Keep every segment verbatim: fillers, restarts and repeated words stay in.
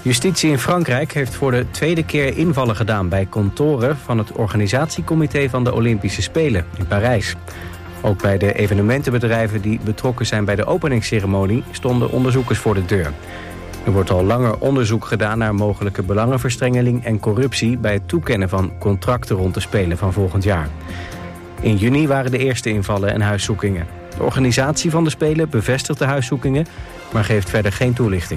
Justitie in Frankrijk heeft voor de tweede keer invallen gedaan bij kantoren van het organisatiecomité van de Olympische Spelen in Parijs. Ook bij de evenementenbedrijven die betrokken zijn bij de openingsceremonie stonden onderzoekers voor de deur. Er wordt al langer onderzoek gedaan naar mogelijke belangenverstrengeling en corruptie bij het toekennen van contracten rond de Spelen van volgend jaar. In juni waren de eerste invallen en huiszoekingen. De organisatie van de Spelen bevestigt de huiszoekingen, maar geeft verder geen toelichting.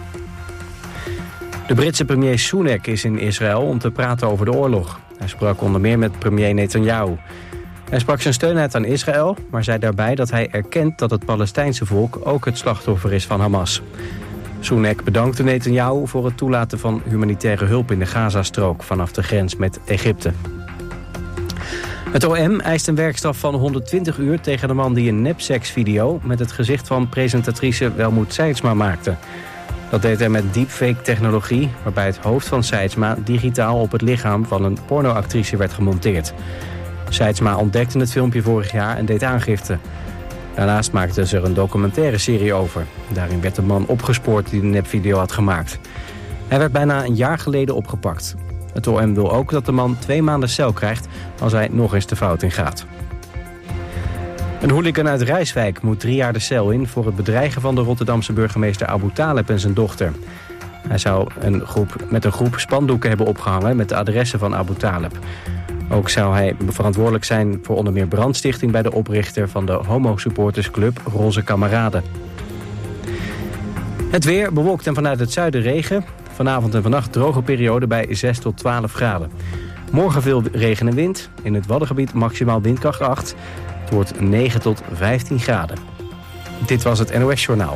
De Britse premier Sunak is in Israël om te praten over de oorlog. Hij sprak onder meer met premier Netanyahu. Hij sprak zijn steun uit aan Israël, maar zei daarbij dat hij erkent dat het Palestijnse volk ook het slachtoffer is van Hamas. Sunak bedankte Netanyahu voor het toelaten van humanitaire hulp in de Gazastrook vanaf de grens met Egypte. Het O M eist een werkstraf van honderdtwintig uur tegen de man die een nepseksvideo met het gezicht van presentatrice Welmoed Seidsma maakte. Dat deed hij met deepfake-technologie, waarbij het hoofd van Seidsma digitaal op het lichaam van een pornoactrice werd gemonteerd. Seidsma ontdekte het filmpje vorig jaar en deed aangifte. Daarnaast maakte ze er een documentaire serie over. Daarin werd de man opgespoord die de nepvideo had gemaakt. Hij werd bijna een jaar geleden opgepakt. Het O M wil ook dat de man twee maanden cel krijgt als hij nog eens de fout in gaat. Een hooligan uit Rijswijk moet drie jaar de cel in voor het bedreigen van de Rotterdamse burgemeester Abu Taleb en zijn dochter. Hij zou een groep, met een groep spandoeken hebben opgehangen met de adressen van Abu Taleb. Ook zou hij verantwoordelijk zijn voor onder meer brandstichting bij de oprichter van de homo-supportersclub Roze Kameraden. Het weer bewolkt en vanuit het zuiden regen. Vanavond en vannacht droge periode bij zes tot twaalf graden. Morgen veel regen en wind. In het Waddengebied maximaal windkracht acht. Het wordt negen tot vijftien graden. Dit was het N O S Journaal.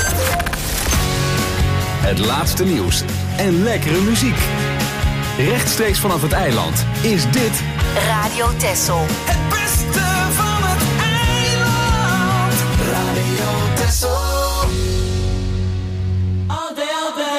Het laatste nieuws en lekkere muziek. Rechtstreeks vanaf het eiland is dit Radio Texel. Het beste van het eiland. Radio Texel. All day, all day.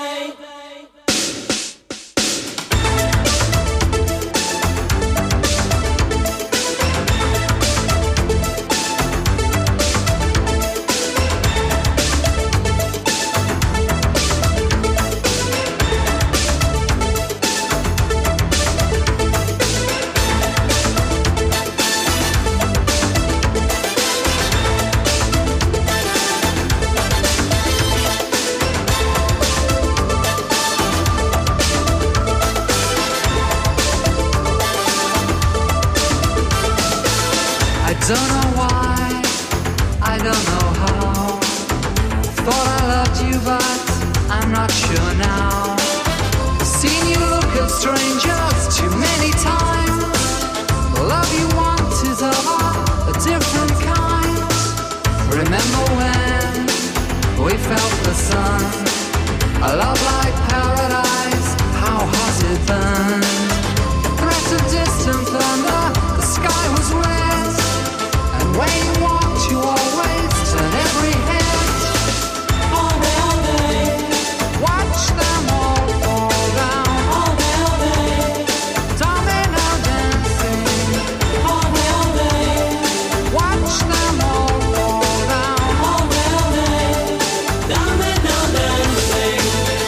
Don't know why, I don't know how. Thought I loved you, but I'm not sure now. Seen you look at strangers too many times. Love you want is of a different kind. Remember when we felt the sun? A love like paradise, how hot it burned. Threat of distant thunder, the sky was red. When you walked, you always turn every head. All day, all day. Watch them all fall down. All day, all day. Domino dancing. All day, all day. Watch them all fall down. All day, all day. Domino dancing.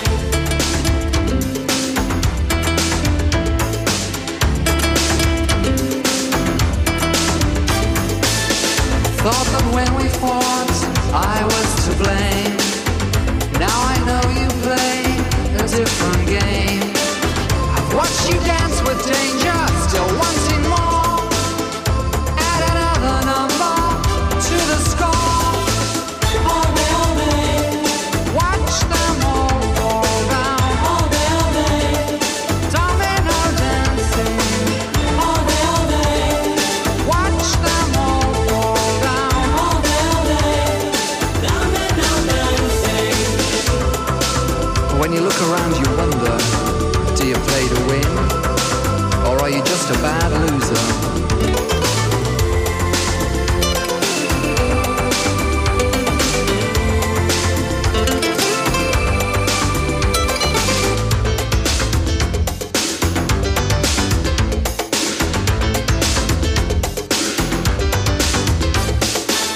Thought that when we fought, I was to blame. Now I know you play a different game. I've watched you dance with danger, still wanting more. Add another number to the score. All day, all day. Watch them all fall down. All day, all day. Domino dancing. All day, all day. Watch them all fall down. All day, all day. Domino dancing. When you look around you wonder, do you play to win? Or are you just a bad loser?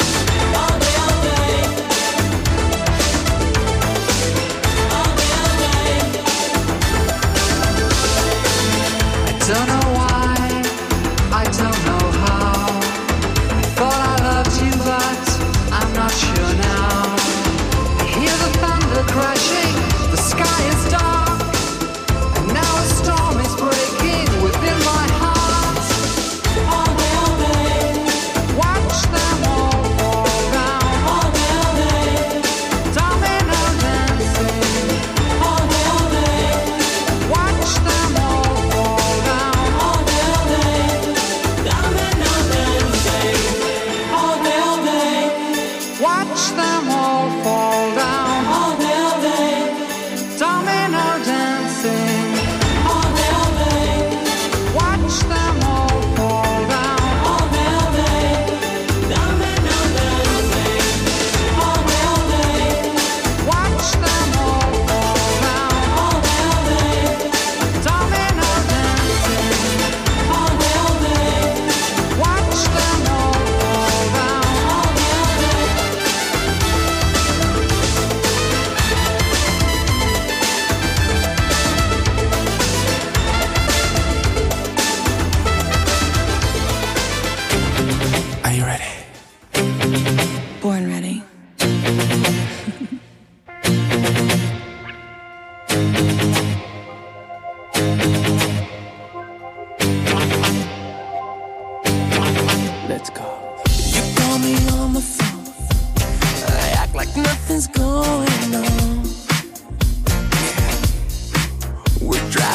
All day, all day. All day, all day.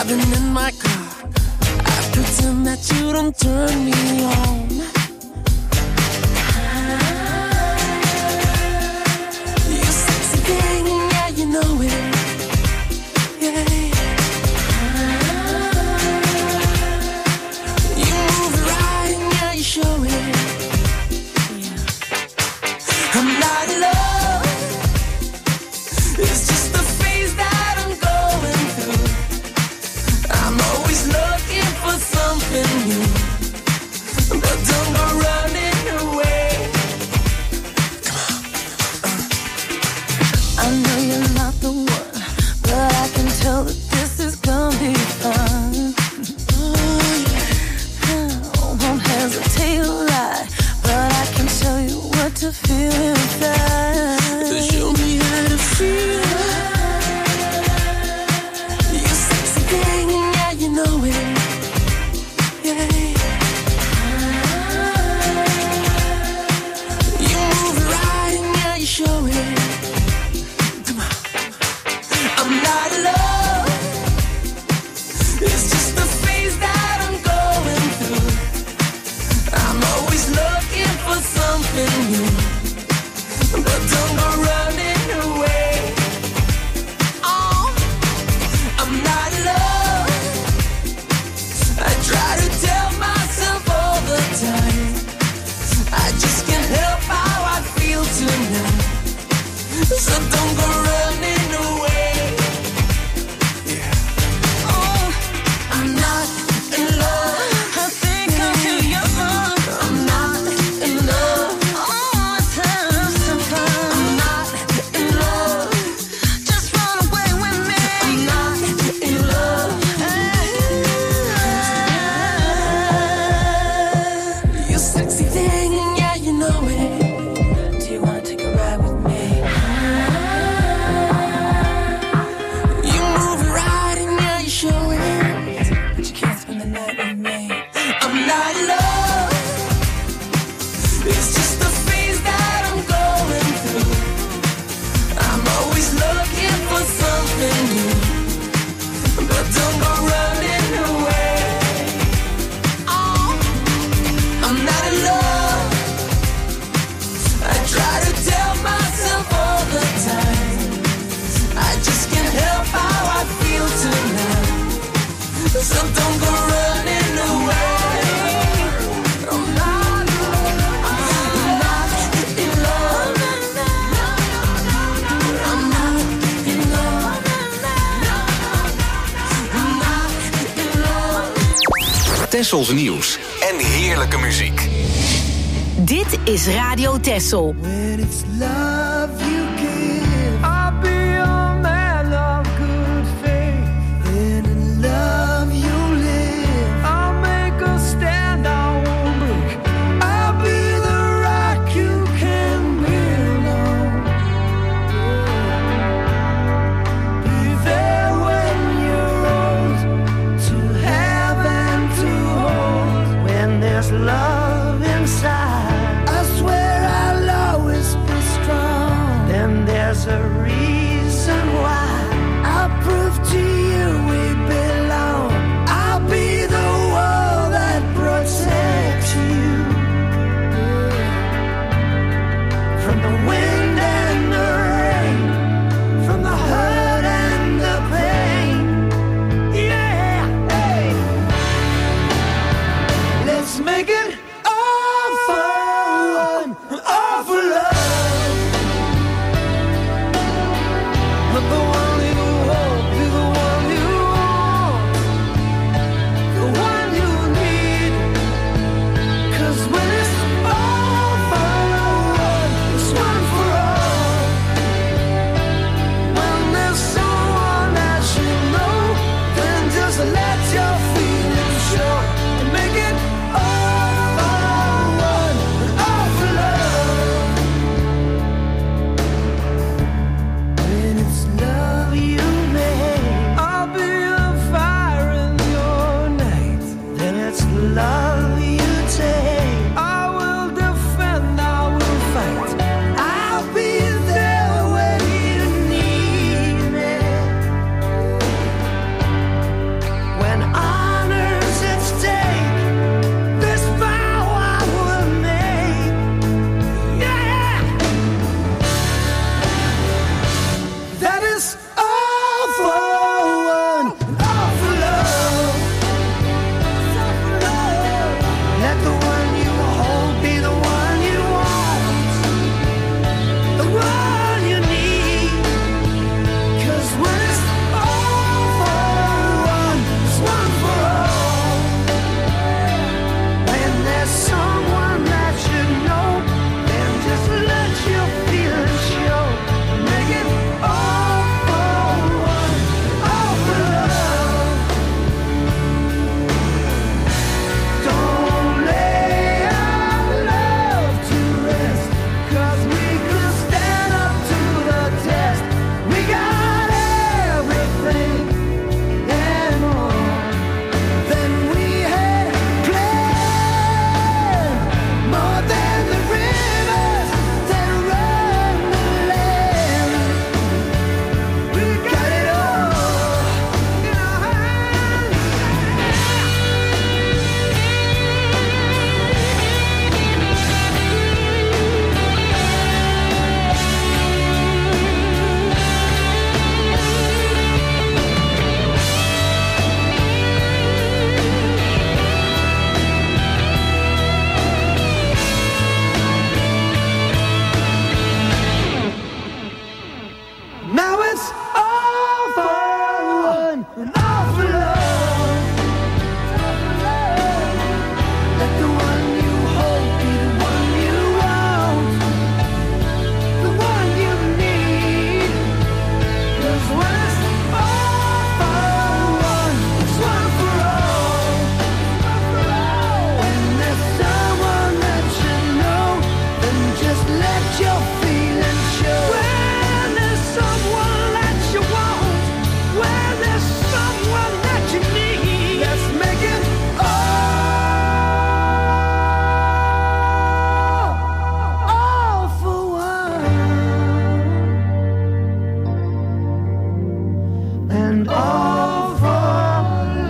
driving in my car, I pretend that you don't turn me on. You sexy thing, yeah, you know it. Yeah. You move it right, and yeah, you show it. Yeah. I'm not in love. It's just the phase that I'm going through. I'm always looking for something new, but don't go running away. Come on. uh. I know you're not the one, but I can tell that this is gonna be fun. Oh, yeah. I won't hesitate to lie, but I can show you what to feel inside. Show me how to feel. You sexy thing, yeah, you know it. Yeah. You move it right, and yeah, you show it. Come on. I'm not in love. It's just the phase that I'm going through. I'm always looking for something new, but don't go running away. Oh, I'm not in love. I try to tell myself all the time, I just can't help how I feel tonight. So don't go running away. Yeah. Oh, I'm not in love. I think I'm too young. I'm not in love. Oh, let's have some fun. I'm not in love. Just run away with me. I'm not in love. You sexy thing, yeah, you know it. Do you wanna take a ride with me? You move it right, and yeah, you show it, but you can't spend the night with me. I'm not in love. It's just the phase that I'm going through. I'm always looking for something new, but don't go running away. Oh, I'm not in love. I try to tell myself all the time, I just can't help how I feel tonight. So don't go running away. I'm not in love. I'm not in love. I'm not in love. I'm not in love. Tessels nieuws en heerlijke muziek. Dit is Radio Tessel. When it's love you give, I'll be a man of good faith. Then in love you live, I'll make a stand, I won't break. I'll be the rock you can build on. Be there when you're old, to have and to hold. When there's love inside, I swear I'll always and all for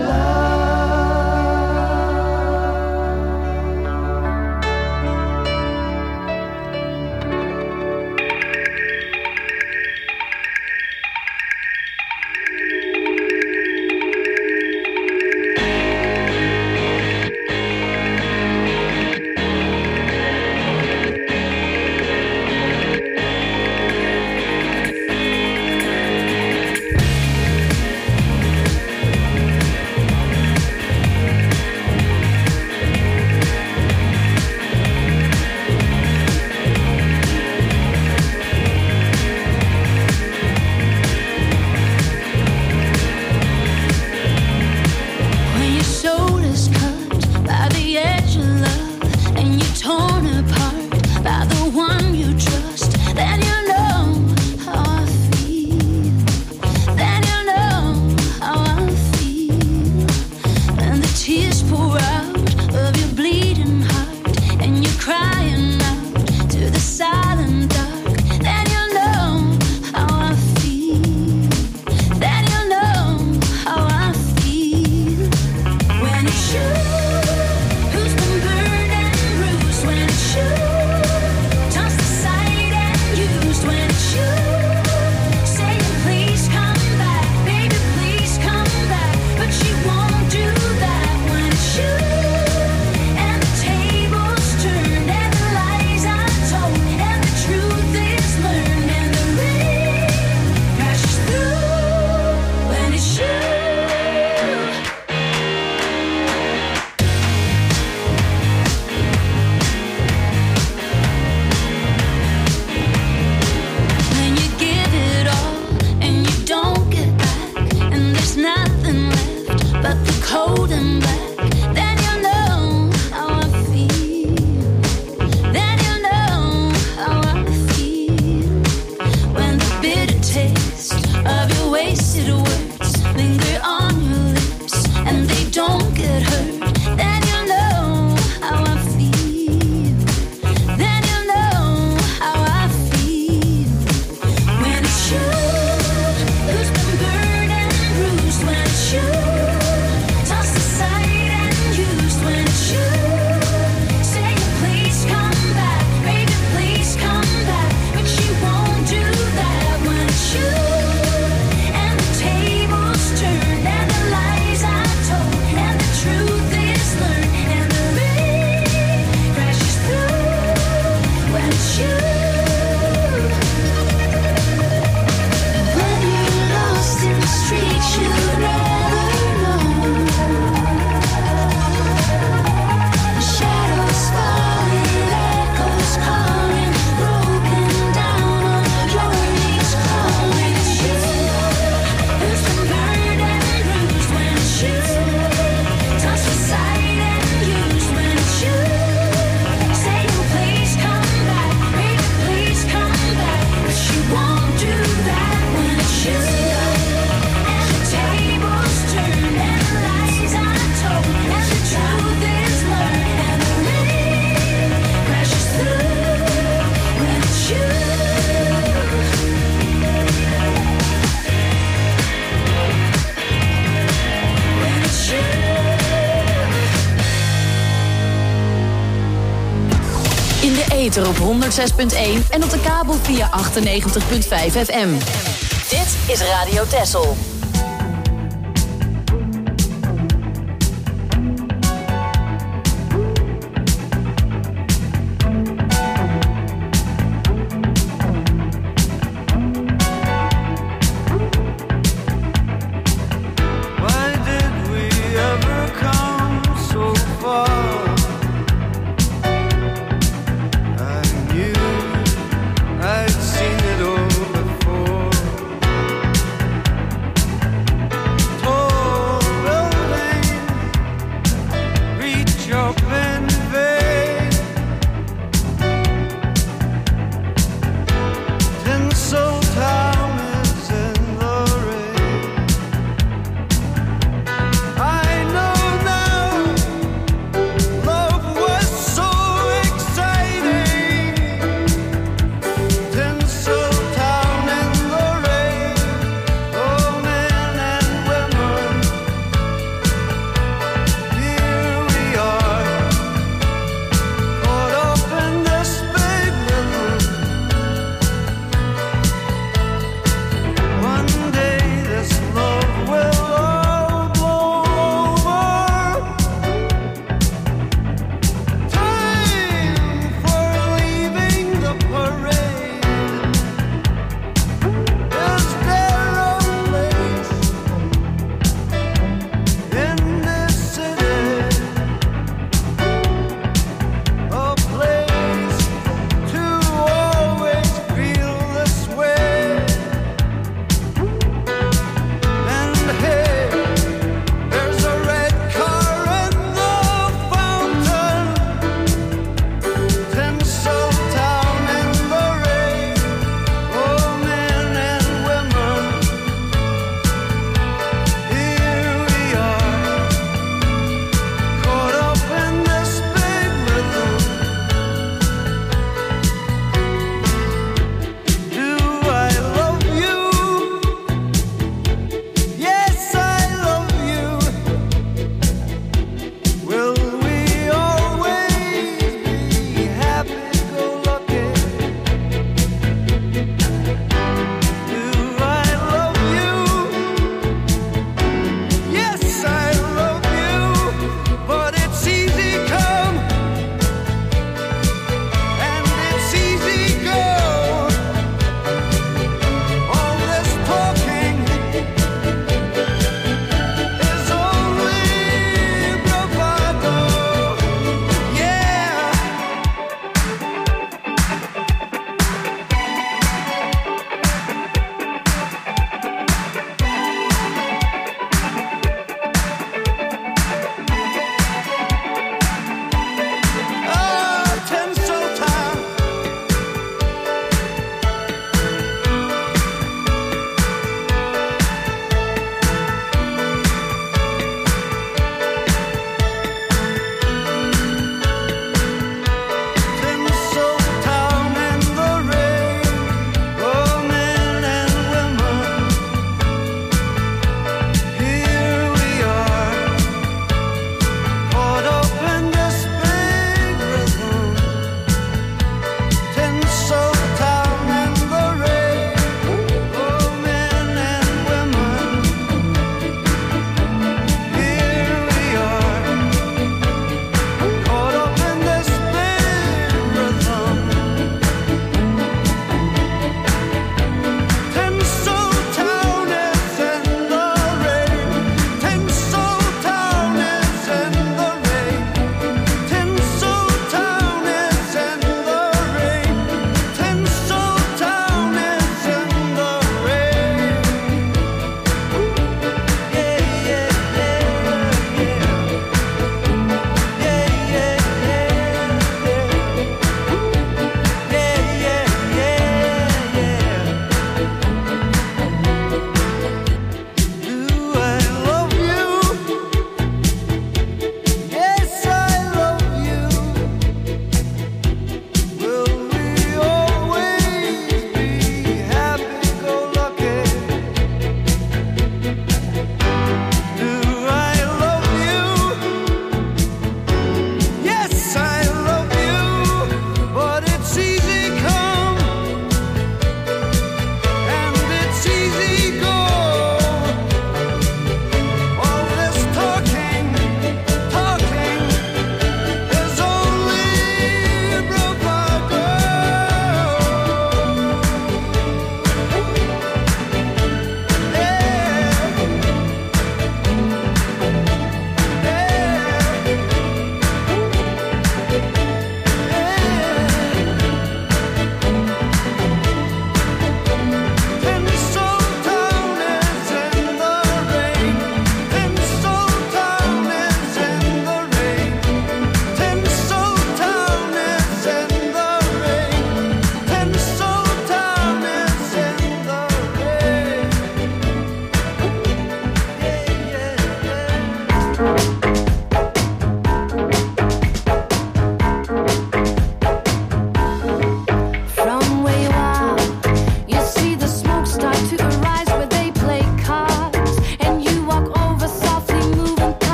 Ether op honderdzes punt één en op de kabel via achtennegentig punt vijf F M. Dit is Radio Texel. I'd seen it all before.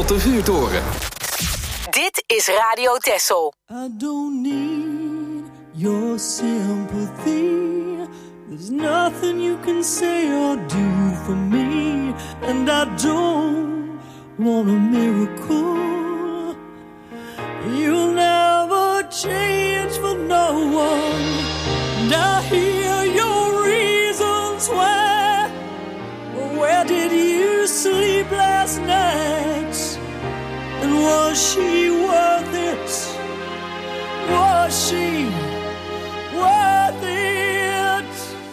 tot de vuurtoren. Dit is Radio Texel. I don't need your sympathy. There's nothing you can say or do for me. And I don't want a miracle. You'll never change for no one. And I hear your reasons why. Where did you sleep last night? And was she worth it? Was she worth it?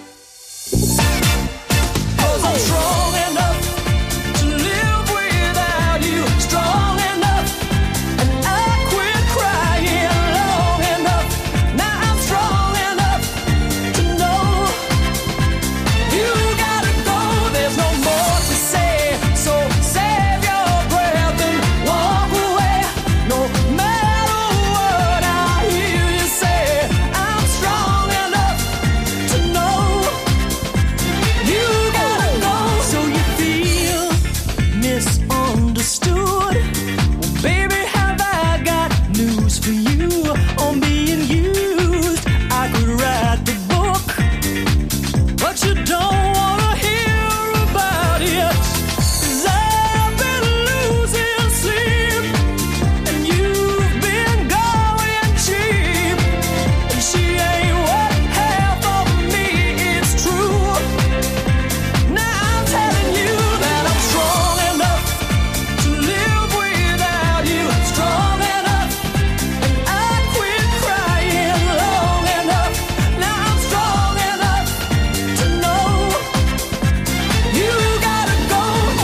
'Cause I'm strong enough to live without you. Strong enough, and I quit crying long enough. Now I'm strong enough to know you gotta go. There's no more to say, so save your breath and walk away. No matter what I hear you say, I'm strong enough to know you gotta go. So you feel misunderstood? Well, baby, have I got news for you on being used? I could write the book, but you don't wanna hear about it. 'Cause I've been losing sleep, and you've been going cheap. And she ain't what half of me is true. Now I'm telling you that I'm strong enough to live without you. Strong enough, and I quit crying long enough. Now I'm strong enough to know you gotta go.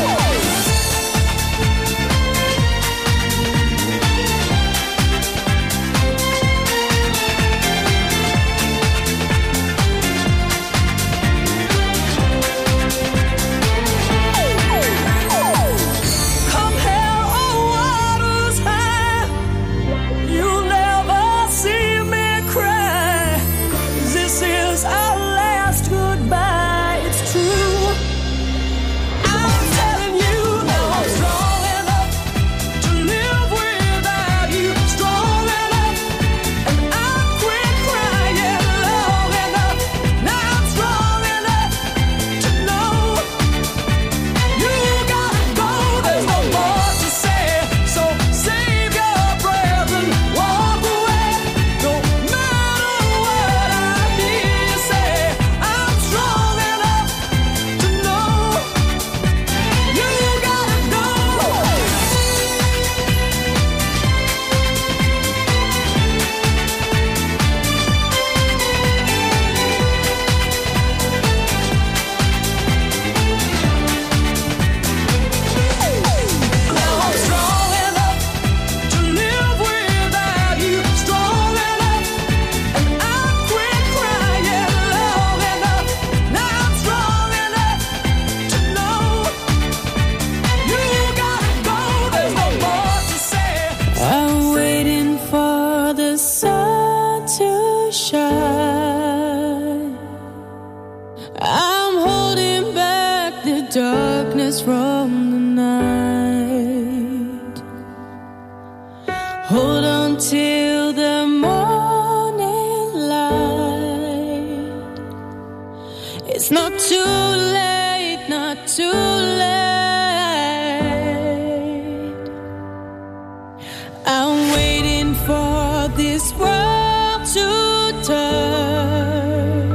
Come hell or waters high, you'll never see me cry. 'Cause this is our last goodbye, it's true. I'm telling you now I'm strong enough to live without you. Strong enough, and I quit crying long enough. Now I'm strong enough to know you gotta go. There's no more to say, so save your breath and walk away. No matter what I hear you say, I'm strong enough to know you gotta go. Now I'm strong enough to live without you. Strong enough, and I quit crying long enough. Now I'm strong enough to know you gotta go. There's no more to say. I'm waiting for the sun to shine. I'm holding back the darkness from the night. Hold on till the morning light. It's not too late, not too late. I'm waiting for this world to turn.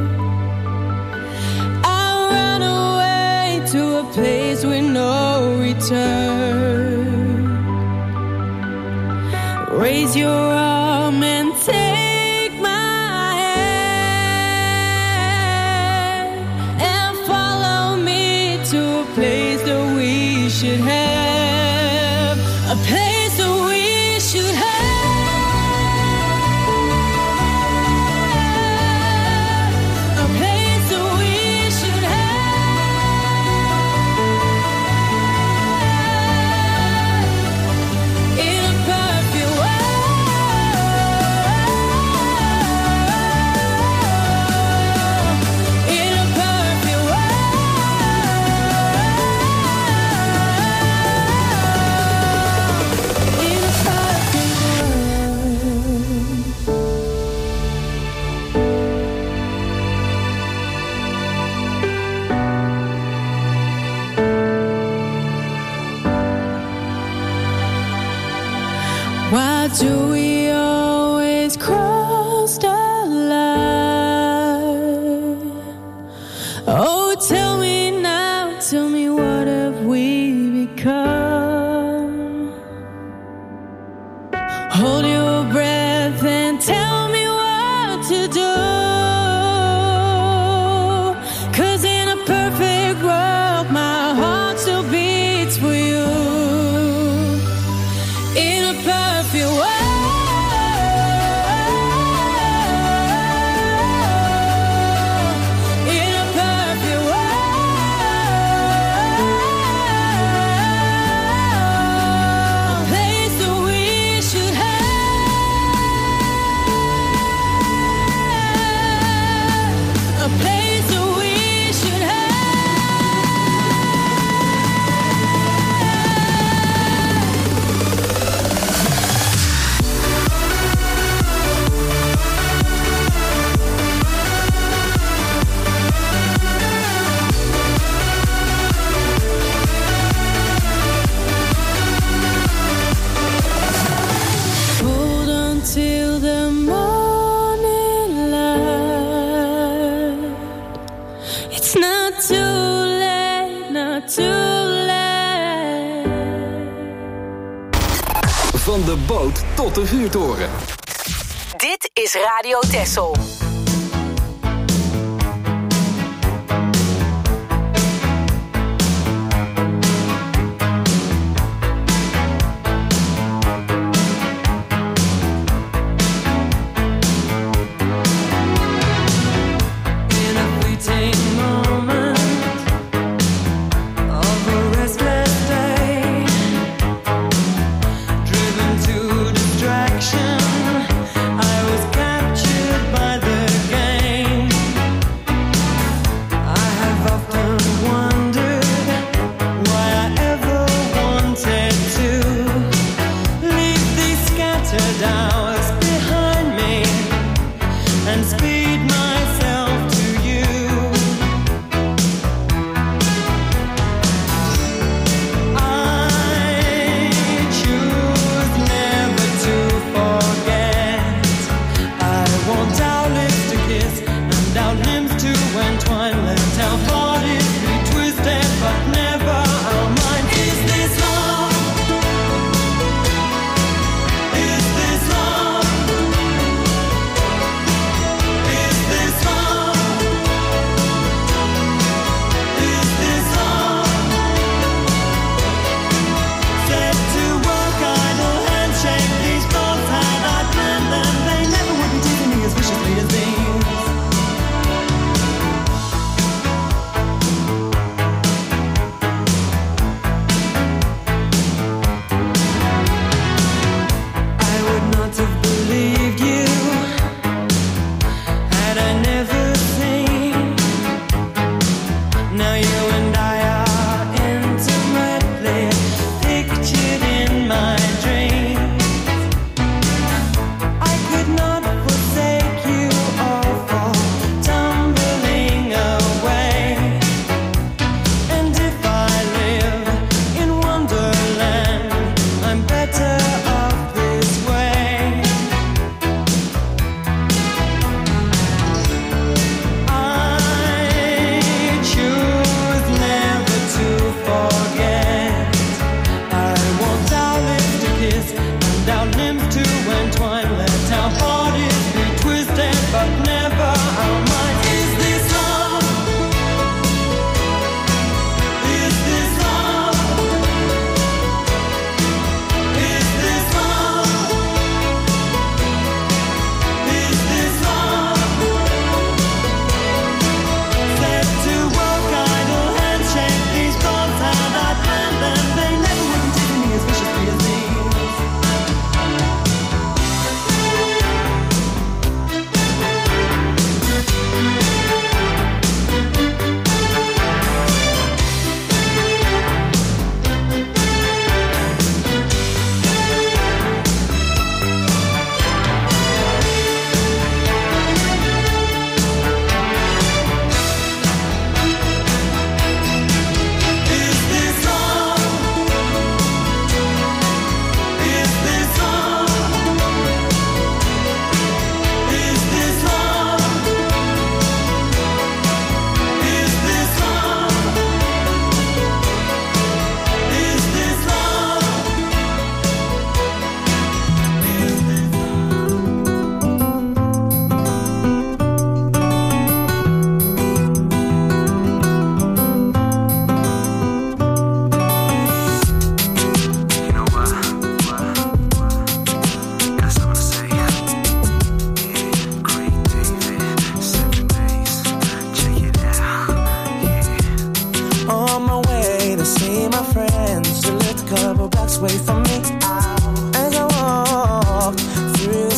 I'll run away to a place with no return. Raise your arm and take my hand and follow me to a place that we should have. A place that we should have. A place that we should have. In a perfect world. In a perfect world. Why do we always cross the line? Oh, tell me now, tell me what have we become? Hold your breath and tell me what to do. 'Cause in a perfect world, my heart still beats for you. In a perfect world. Till the morning light. It's not too late, not too late. Van de boot tot de vuurtoren. Dit is Radio Texel. Is this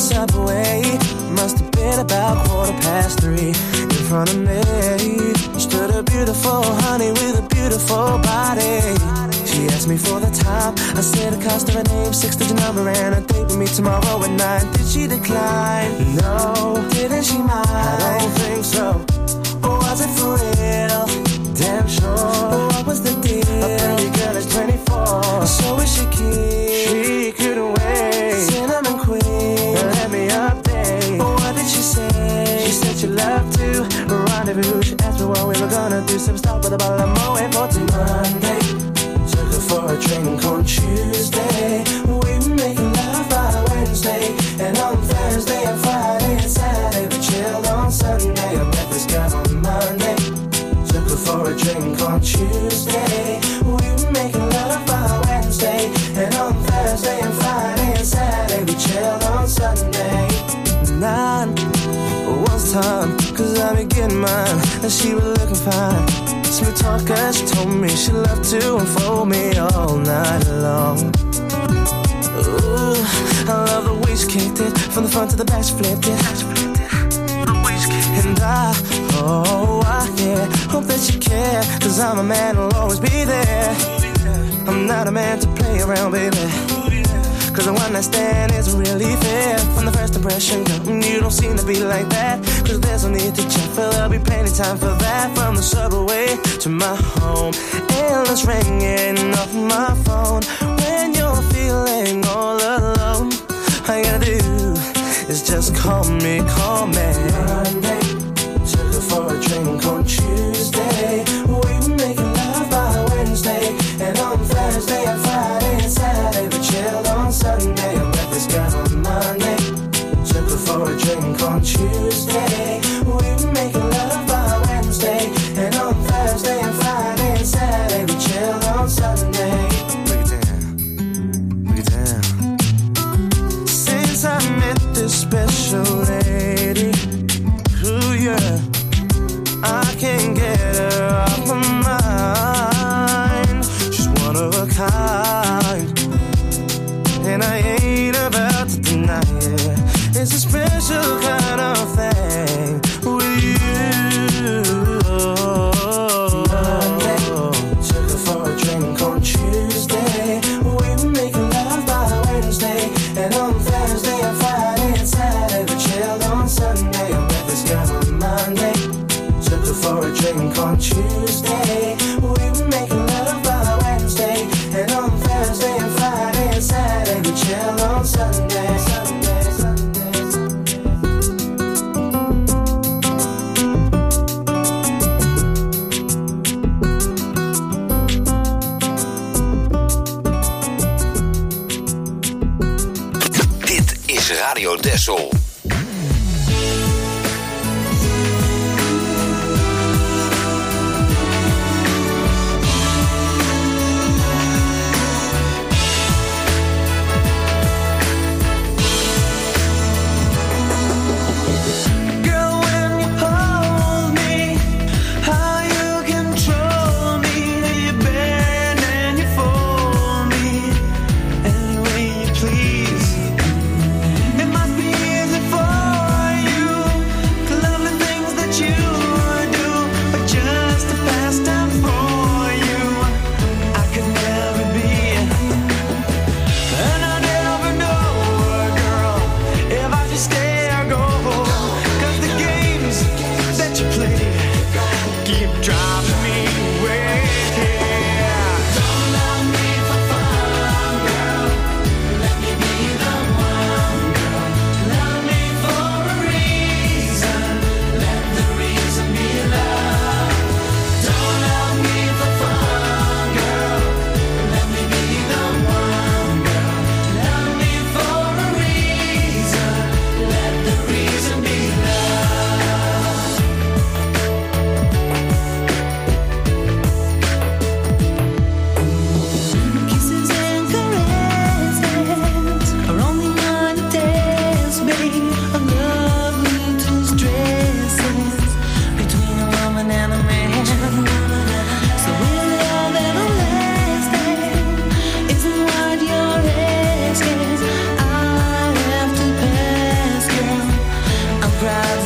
subway. Must have been about quarter past three. In front of me stood a beautiful honey with a beautiful body. She asked me for the time. I said the cost of her name, six-digit number, and a date with me tomorrow at nine. Did she decline? No. Didn't she mind? I don't think so. Or was it for real? Damn sure. What was the deal? A pretty girl is twenty-four. So is she keen? She couldn't wait. Cinnamon queen, let me update. What did she say? She said she loved to rendezvous. She asked me what we were gonna do. Some stop with a bottle of Moet for till Monday. Took her for a drink on Tuesday. We were making love by Wednesday. And on Thursday and Friday and Saturday we chilled on Sunday. I met this girl on Monday. Took her for a drink on Tuesday. We were making love by Wednesday. And on Thursday and Friday and Saturday we chilled on Sunday. Nine was time, cause I be getting mine. And she was looking fine. Smooth talker, she told me she loved to unfold me all night long. Ooh, I love the way she kicked it. From the front to the back she flipped it. And I, oh, I, yeah, hope that you care. Cause I'm a man who'll always be there. I'm not a man to play around, baby. Cause the one I stand isn't really fair. From the first impression, girl, you don't seem to be like that. Cause there's no need to check, for there'll be plenty time for that. From the subway to my home, endless ringing off my phone. When you're feeling all alone, all you gotta do is just call me, call me. Monday, took her for a drink on Tuesday. We were making love by Wednesday. And on Thursday and Friday and Saturday we chilled on Sunday. I met this girl on Monday. Took her for a drink on Tuesday. We were making love by Wednesday. And on Thursday and Friday and Saturday we chilled on Sunday. Break it down, break it down. Since I met this special lady, ooh yeah, I can't get her off my mind. She's one of a kind, and I ain't about to deny it. It's a special kind of thing with you. Monday, took her for a drink on Tuesday. We were making love by Wednesday. And on Thursday and Friday and Saturday we chilled on Sunday. I met this girl on Monday. Took her for a drink on Tuesday. We were making love by Wednesday. And on Thursday and Friday and Saturday we chilled on Sunday. Sunday, Sunday, Sunday. Dit is Radio Dessel. Any way you please. It must be easy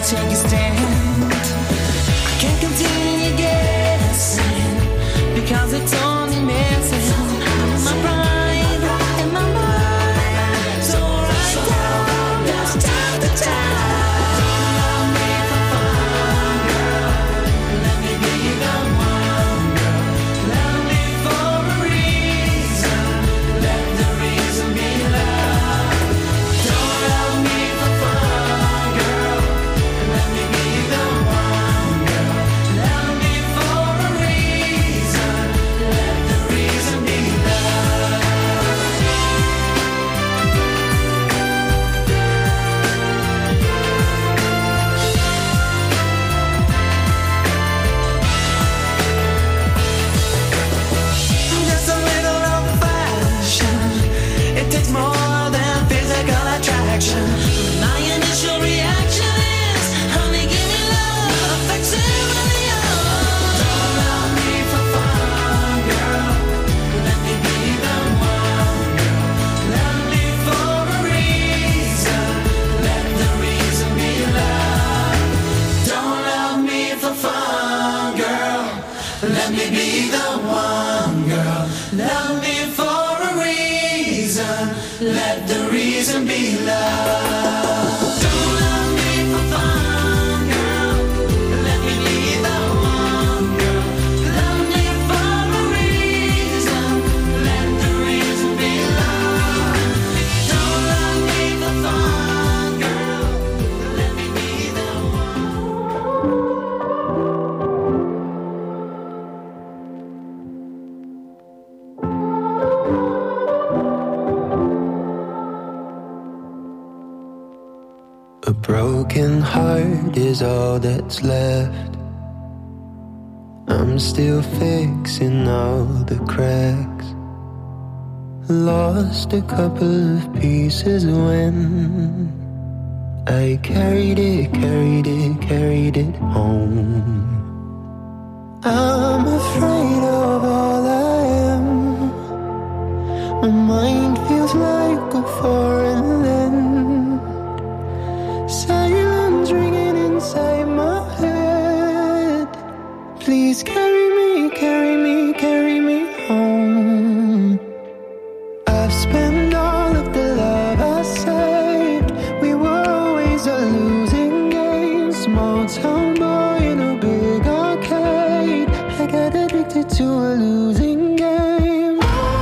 take a stand. I can't continue guessing because it's only messing with my pride and my mind. So right down, just time to time. Love me for fun, girl. Let me be the one, girl. Love me for a reason. Let the reason be love. Don't love me for fun, girl. Let me be the one, girl. Love me for a reason. Let the reason be love. Just a little old fashioned. It takes more than physical attraction. My initial reaction is, honey, give me love, facsimile of. Don't love me for fun, girl. Let me be the one, girl. Love me for a reason. Let the reason be love. Don't love me for fun, girl. Let me be the one, girl. Love me for a reason. Let the reason be love. Don't love me for fun, girl. Let me be the one, girl. Love me for a reason. Let the reason be love. Don't love me for fun, girl. Let me be the A broken heart is all that's left. I'm still fixing all the cracks. Lost a couple of pieces when I carried it, carried it, carried it home. I'm afraid of all I am. My mind feels like a foreign land. Silence ringing inside my head. Please carry me, carry me, carry me home. I've spent all of the love I saved. We were always a losing game. Small town boy in a big arcade. I got addicted to a losing game.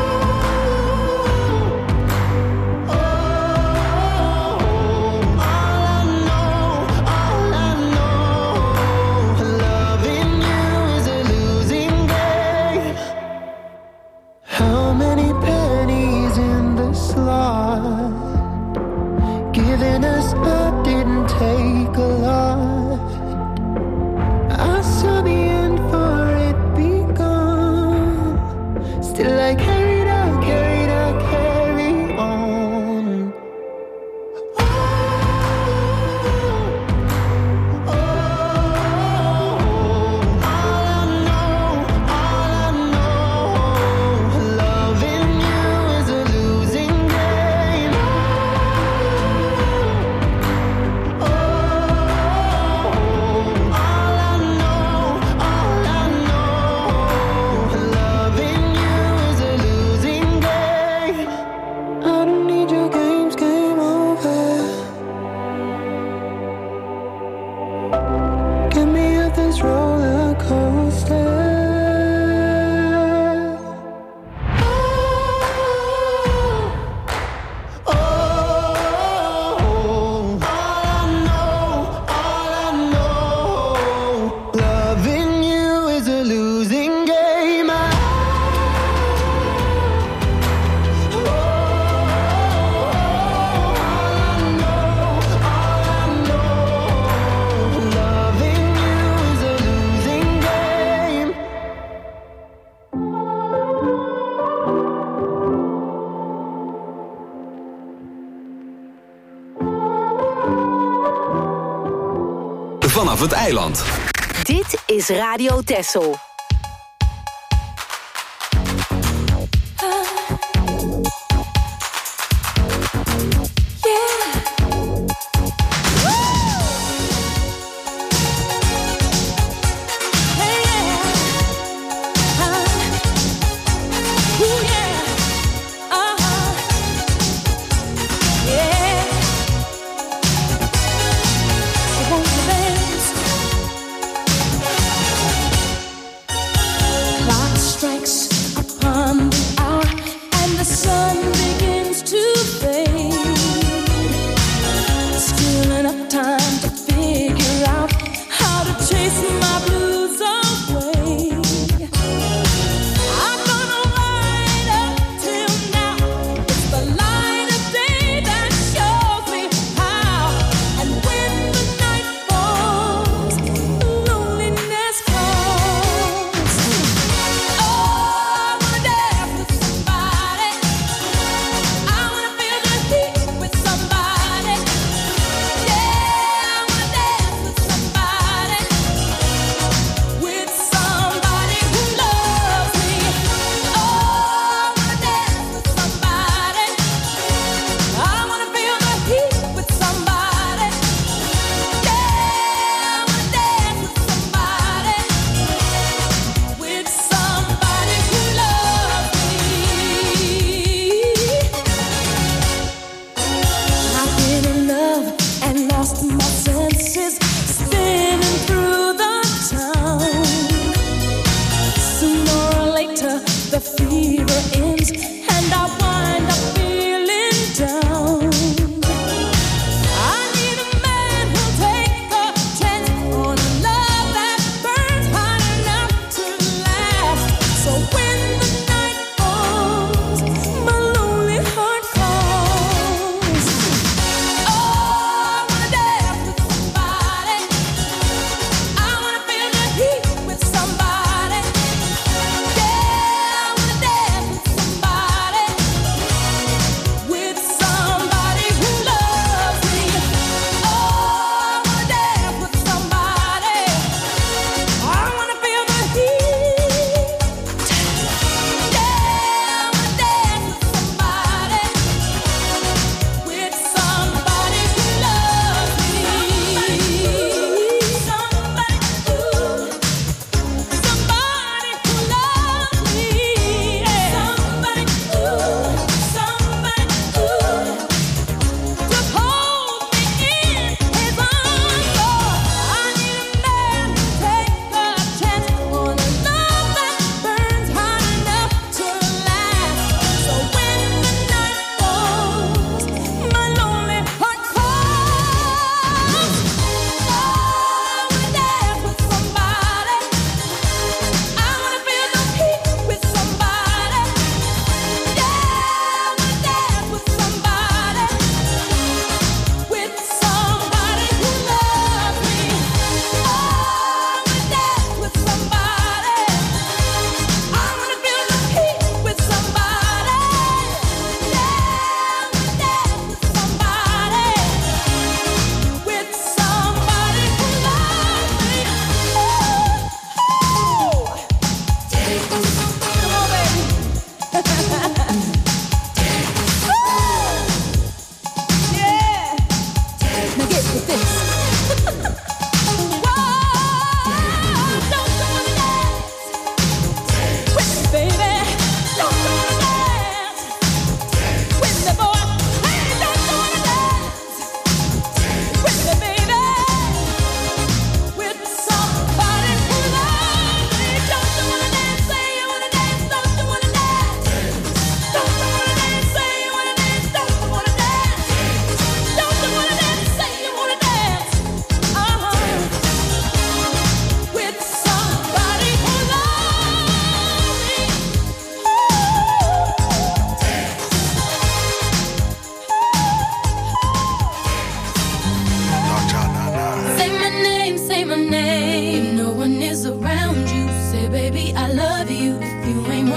How many pennies in the slot? Giving us up didn't take a lot. I saw the end for it begun. Still I carried out, carried out, carry on. Vanaf het eiland. Dit is Radio Texel.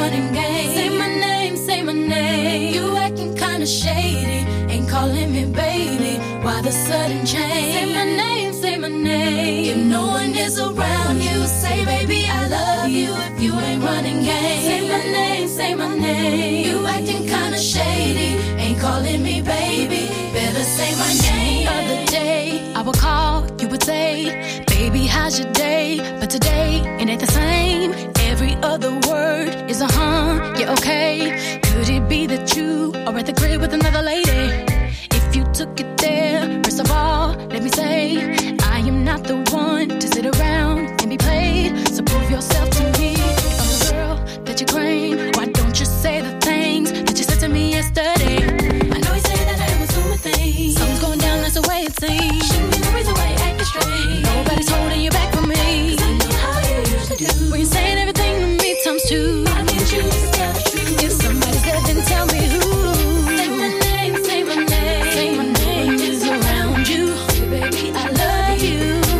running game. Say my name, say my name. You acting kinda shady, ain't calling me baby. Why the sudden change? Say my name, say my name. If no one is around you, say baby I love you. If you ain't running game, say my name, say my name. You acting kinda shady, ain't calling me baby. Better say my name. The other day I would call, you would say, baby how's your day? But today it ain't the same. Every other word is a huh, yeah okay. Could it be that you are at the crib with another lady? If you took it there, first of all, let me say, I am not the one to sit around and be played. So prove yourself to me. If I'm the girl that you claim, why don't you say the things that you said to me yesterday? I know you say that I am assuming things. Something's going down, that's the way it seems. Shouldn't be the reason why you're acting strange. Nobody's holding you back from me. 'Cause I know how you usually do. When you're saying everything to me times two. Why can't you just tell the truth? If somebody's dead, then tell me who. Say my name, say my name. Say my name is around you. Say baby I love you.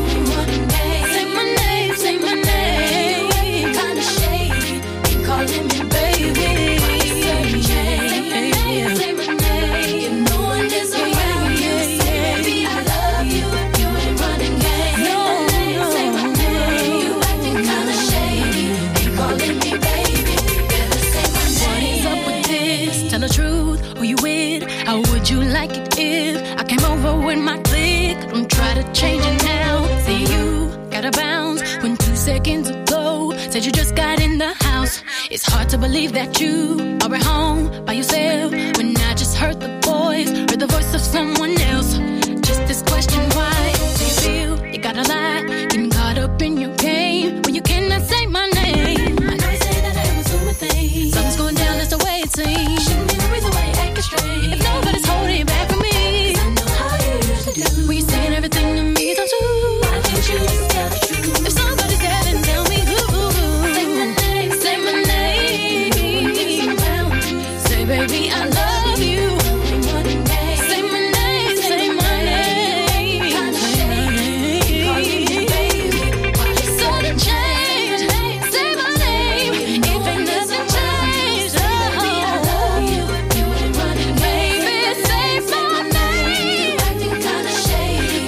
Say my name, say my name. You acting kinda shady, ain't calling me baby. Why you sudden change? Say my name, say my name. If no one is around you, say baby I love you. If you ain't running game, say my name, say my name. You acting kinda shady, ain't calling me baby. Better say my name. What is up with this? Tell the truth, who you with? How would you like it if I came over with my clique? Don't try to change it now. See you gotta bounce when two seconds ago said you just got in the house. It's hard to believe that you are at home by yourself when I just heard the voice, heard the voice of someone else. Just this question, why do you feel you gotta lie? Getting caught up in your game when you cannot say my name. I know you say that I am assuming things. Something's going down, that's the way it seems. Shouldn't be the reason why you're acting strange. If nobody's holding you back from me, 'cause I know how you usually do. When you're saying everything to me times two. Why can't you just tell the truth? If somebody's dead, then tell me who. Say my name, say my name. Say baby I love you. Say my name, say my name. Sudden change. Say my name. If it doesn't change, oh. Baby say my name. Acting kinda shady.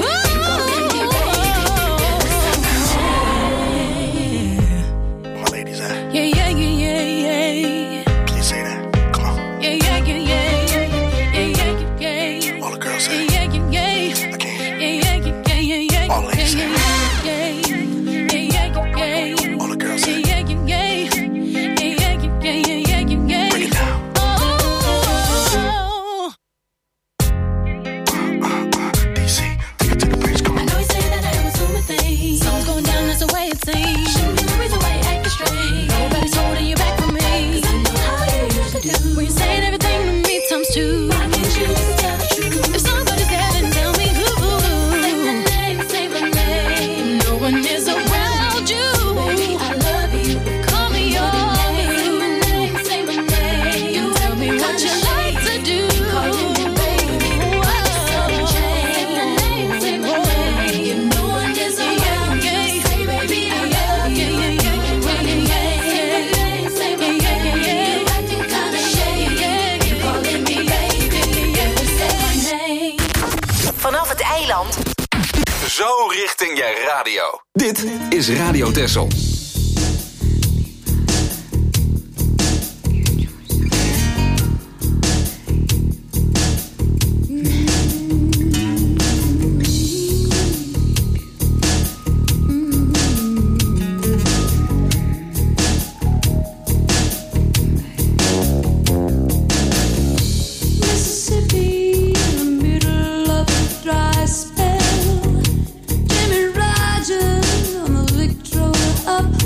My ladies at? Yeah, yeah, yeah, yeah, yeah. Please say that. Come on. Yeah, yeah, yeah, yeah, yeah, yeah, yeah, yeah. All the girls say. Yeah, yeah, yeah, yeah. I can't. Yeah, yeah, yeah, yeah, yeah. All the ladies say. Yeah, yeah, yeah, yeah, yeah. All the girls say. Yeah, yeah, yeah, yeah, yeah, yeah, yeah, yeah, yeah. Break it down. Oh. D C, take it to the bridge. Come I on. know you say that I am assuming things. Something's going down, that's the way it seems. Shouldn't be the reason why you're acting strange. Nobody's holding you back from me. 'Cause I know how you usually do. When you're saying everything to me times two. Why can't you just tell the truth? If somebody's dead, then tell me who. Say my name, say my name. No one is around you. Baby, I love you. Call me yours. Say my name, say my name. You tell me what you like to do. Calling me baby. Why the sudden change? Say my name, say my name. If no one is around you, say baby, I love you. Running game. Say my name, say my name. You acting kinda shady. You calling me baby. Better say my name. Vanaf het eiland. Zo richting je radio. Dit is Radio Texel. Mississippi, in the middle of a dry spell. Jimmy Rogers on the Victrola up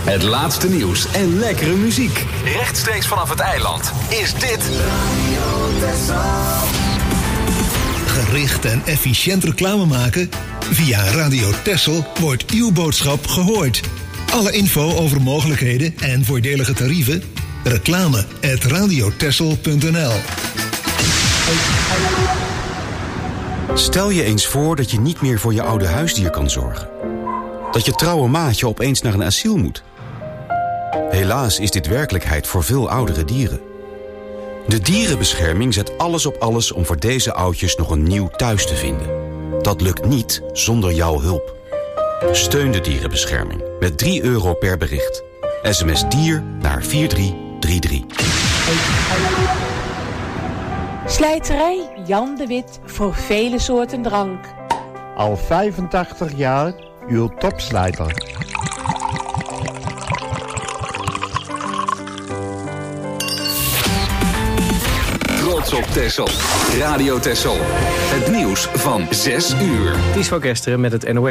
Het laatste nieuws en lekkere muziek. Rechtstreeks vanaf het eiland is dit... Gericht en efficiënt reclame maken? Via Radio Texel wordt uw boodschap gehoord. Alle info over mogelijkheden en voordelige tarieven? Reclame at radiotexel punt n l. Stel je eens voor dat je niet meer voor je oude huisdier kan zorgen. Dat je trouwe maatje opeens naar een asiel moet. Helaas is dit werkelijkheid voor veel oudere dieren. De dierenbescherming zet alles op alles om voor deze oudjes nog een nieuw thuis te vinden. Dat lukt niet zonder jouw hulp. Steun de dierenbescherming met drie euro per bericht. S M S dier naar vier drie drie drie. Slijterij Jan de Wit voor vele soorten drank. Al vijfentachtig jaar uw topslijter. Trots op Texel. Radio Texel. Het nieuws van zes uur. Ties van Kesteren met het N O S.